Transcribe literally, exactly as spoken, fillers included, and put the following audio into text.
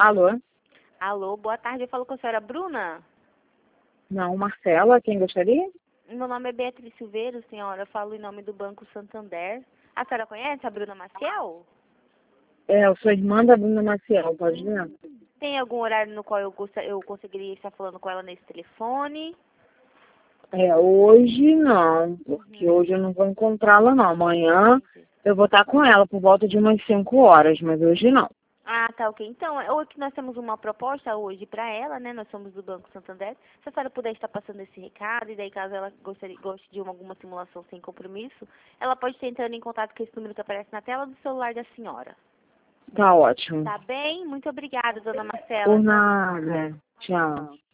Alô? Alô, boa tarde. Eu falo com a senhora Bruna? Não, Marcela, quem gostaria? Meu nome é Beatriz Silveiro, senhora. Eu falo em nome do Banco Santander. A senhora conhece a Bruna Maciel? É, eu sou irmã da Bruna Maciel, pode ver? Tem algum horário no qual eu, gosta- eu conseguiria estar falando com ela nesse telefone? É, hoje não, porque Uhum. hoje eu não vou encontrá-la não. Amanhã eu vou estar com ela por volta de umas cinco horas, mas hoje não. Ah, tá, ok. Então, hoje nós temos uma proposta hoje para ela, né? Nós somos do Banco Santander. Se a senhora puder estar passando esse recado, e daí caso ela gostaria, goste de uma, alguma simulação sem compromisso, ela pode estar entrando em contato com esse número que aparece na tela do celular da senhora. Tá ótimo. Tá bem? Muito obrigada, dona Marcela. Por nada. Tchau.